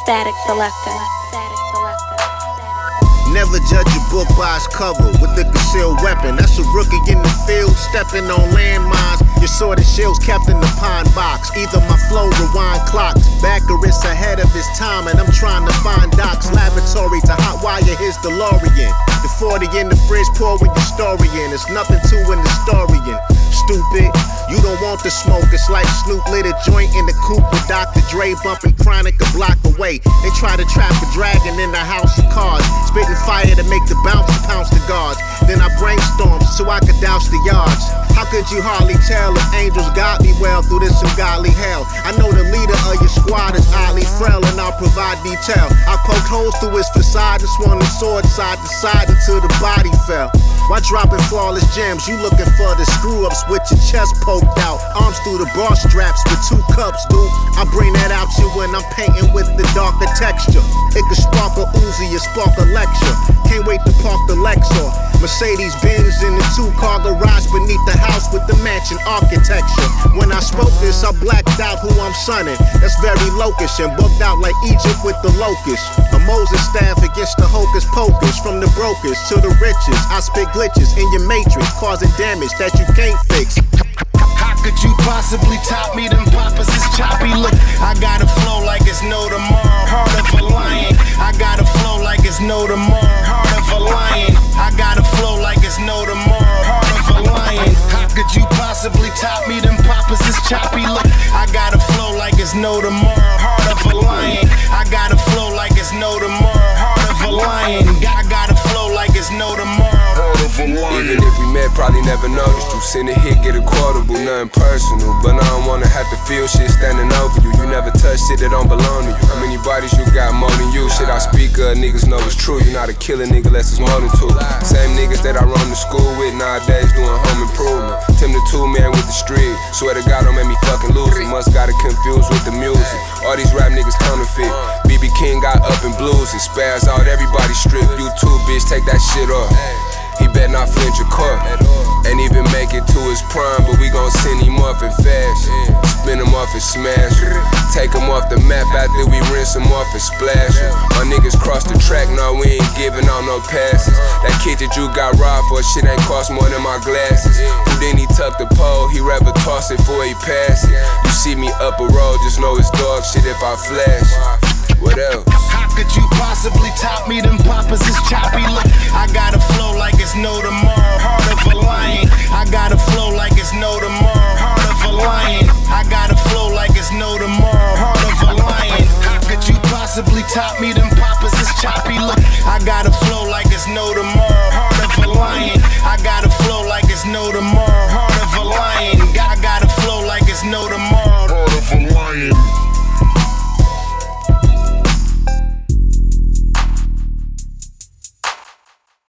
Static Selector. Never judge a book by its cover with a concealed weapon. That's a rookie in the field stepping on landmines. Your sword and shield's kept in the pine box. Either my flow rewind clocks, back or it's ahead of its time. And I'm trying to find Doc's laboratory to hotwire his DeLorean. The 40 in the fridge, pour when your story in. It's nothing to an historian. Stupid, you don't want the smoke. It's like Snoop lit a joint in the coupe with Dr. Dre bumping Chronic a block away. They try to trap a dragon in the house of cards, spitting fire to make the bouncer pounce the guards. Then I brainstormed so I could douse the yards. How could you hardly tell if angels got me well through this ungodly hell? I know the leader of your squad is oddly frail, and I'll provide detail. I poked holes through his facade and swung the sword side to side until the body fell. Why dropping flawless gems? You looking for the screw-ups with your chest poked out. Arms through the bar straps with 2 cups, dude. I bring that out you when I'm painting with the darker texture. It could spark a Uzi or spark a lecture. Can't wait to park the Lexus. Mercedes-Benz in the 2-car garage beneath the house with the mansion architecture. When I spoke this, I blacked out who I'm sunning. That's very lokish and booked out like Egypt with the locust. A Moses staff against the hocus pocus. From the brokers to the riches, I spit glitches in your matrix, causing damage that you can't fix. How could you possibly top me? Them poppers is choppy. Look, I got a flow like it's no tomorrow. Heart of a lion. I got a flow like it's no tomorrow. Heart of a lion. I got a flow like it's no tomorrow. Heart of a lion. How could you possibly top me? Them poppers is choppy. Look, I got a flow like it's no tomorrow. Heart of a lion. I got a flow like it's no tomorrow. Heart of a lion. I got a flow like it's no tomorrow. Even if we met, probably never noticed you. Send a hit, get a quotable, nothing personal. But I don't wanna have to feel shit standing over you. You never touch shit that don't belong to you. How many bodies you got more than you? Shit I speak of, niggas know it's true. You're not a killer nigga unless it's more than 2. Same niggas that I run to school with nowadays doing home improvement. Tim the 2-man with the street. Swear to God don't make me fucking lose it. Must got it confused with the music. All these rap niggas counterfeit. BB King got up and blues and spaz out everybody strip. You too, bitch, take that shit off. He better not flinch a car. Ain't even make it to his prime, but we gon' send him off in fashion. Spin him off and smash him. Take him off the map after we rinse him off and splash him. My niggas cross the track, no, we ain't giving out no passes. That kid that you got robbed for, shit ain't cost more than my glasses. Then he tuck the pole, he rather toss it before he pass it. You see me up a road, just know it's dog shit if I flash. What else? How could you possibly top me? Them poppers is choppy. Look, I got a flow like it's no tomorrow. Heart of a lion. I got a flow like it's no tomorrow. Heart of a lion. I got a flow like it's no tomorrow. Heart of a lion. How could you possibly top me? Them poppers is choppy. Look, I got a flow like it's no tomorrow. Heart of a lion.